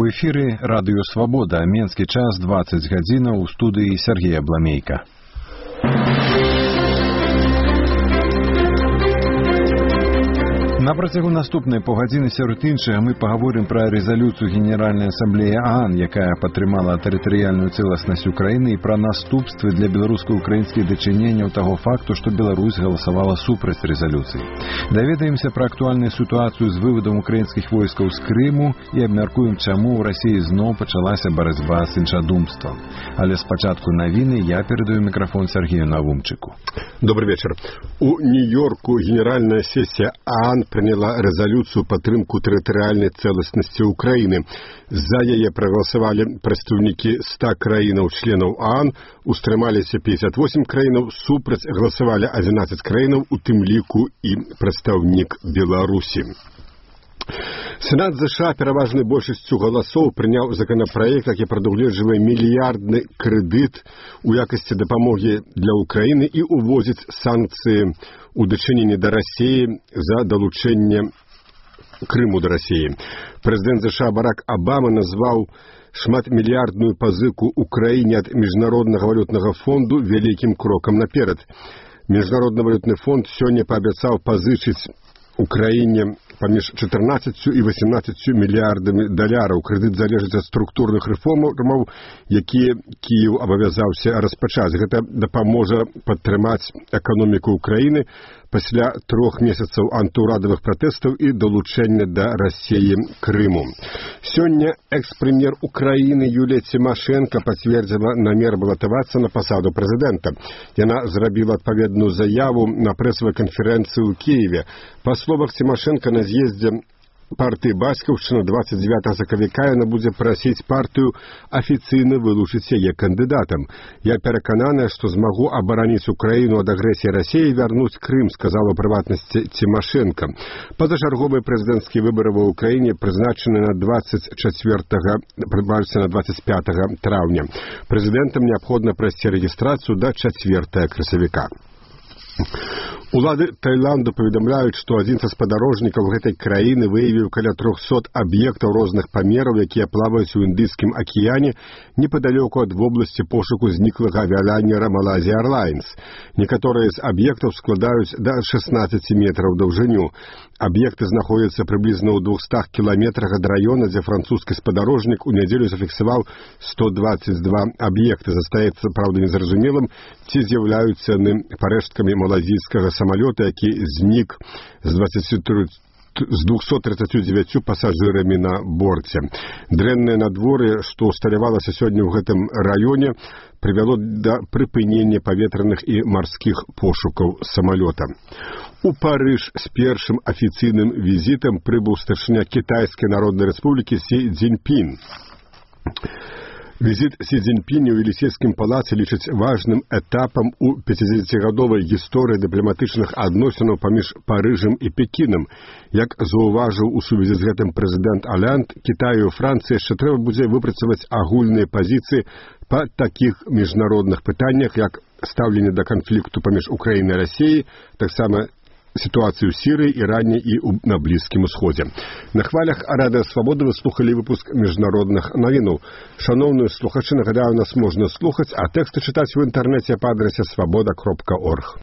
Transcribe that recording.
эфіры радыё Свабода, менскі час 20 гадзінаў, у студыі Сергея Бламейка. На працягу наступнай паўгадзіны сярод іншага мы паговорым пра рэзалюцыю Генеральнай асамблеі ААН, якая падтрымала тэрытарыяльную цэласнасць Украіны, і пра наступствы для беларуска-украінскіх дачыненняў таго факту, што Беларусь галасавала супраць рэзалюцыі. Даведаемся пра актуальную сітуацыю з вывадам украінскіх войскаў з Крыму і абмяркуем, чаму ў Расіі зноў пачалася барацьба з іншадумствам. Але спачатку навіны я перадаю мікрафон Сергею Навумчыку. Добрый вечер. У Нью-Йорку Генеральная сессия ААН приняла резолюцию падтрымку тэрытарыяльнай цэласнасці Украины. За яе прагаласавалі прадстаўнікі 100 краінаў-членаў ААН, устрымаліся 58 краінаў, супраць галасавалі 11 краінаў, у тым ліку і прадстаўнік Беларусі. Сенат США пераважнай большасцю галасоў прыняў законапраект, які прадугледжвае мільярдны крэдыт у якасці дапамогі для Украіны і увозіць санкцыі у дачыненні да Расіі за далучэнне Крыму да Расіі. Прэзідэнт США Барак Абама назваў шматмільярдную пазыку Украіне ад Міжнароднага валютнага фонду вялікім крокам наперад. Міжнародны валютны фонд сёння паабяцаў пазычыць Украіне паміж 14 і 18 мільярдамі даляраў. Крэдыт залежыць ад структурных рэформаў, якія Кіеў абавязаўся распачаць. Гэта дапаможа падтрымаць эканоміку Украіны пасля 3 месяцаў антыўрадавых пратэстаў і далучэння да Расіі Крыму. Сёння экс-прэм'ер Украіны Юлія Цімашэнка пацвердзіла намер балатавацца на пасаду прэзідэнта. Яна зрабіла адпаведную заяву на прэсавай канферэнцыі ў Кіеве. Па словах Цімашэнка, на з'ездзе партыі бацькаўшчына 29 сакавіка яна будзе прасіць партыю афіцыйна вылучыць яе кандыдатам. Я перакананая, што змагу абараніць Украіну ад агрэсіі Расіі і вярнуць Крым, сказала прыватнасці Цімашэнка. Пазачарговыя прэзідэнцкія выбары ва ўкраіне прызначаны на 25 траўня. Прэзідэнтам неабходна прайсці рэгістрацыю да 4 красавіка. Улады Таіланду паведамляюць, што адзін са спадарожнікаў гэтай краіны выявіў каля 300 аб'ектаў розных памераў, якія плаваюць у Індыйскім акіяне непадалёку ад вобласці пошуку зніклага авіялайнера Malaysia Airlines. Некаторыя з аб'ектаў складаюць да 16 метраў даўжыню. Аб'екты знаходзяцца прыблізна ў 200 кіламетрах ад раёна, дзе французскі спадарожнік у нядзелю зафіксаваў 122 аб'екты. Застаецца, праўда, незразумелым, ці з'яўляюцца яны парэшткамі малазійскага самалёта, які знік з 239 пасажырамі на борце. Дрэннае надвор'е, што усталявалася сёння ў гэтым раёне, прывяло да прыпынення паветраных і марскіх пошукаў самалёта. У Парыж з першым афіцыйным візітам прыбыў старшыня Кітайскай Народнай Рэспублікі Сі Цзіньпін. Візіт Сі Цзіньпіня ў Елісейскім палацы лічыць важным этапам у 50-гадовай гісторыі дыпламатычных адносінаў паміж Парыжам і Пекінам. Як заўважыў у сувязі з гэтым прэзідэнт Олянд, Кітаю і Францыі яшчэ трэба будзе выпрацаваць агульныя пазіцыі па такіх міжнародных пытаннях, як стаўленне да канфлікту паміж Украінай і Расіяй, таксама ситуацию в Сирии, Иране и на Близком Усходе. На хвалях Радио Свобода вы слухали выпуск міжнародных новин. Шановні слухачі, нагадаю, нас можна слухати, а тексти читати в інтернеті по адресі svoboda.org.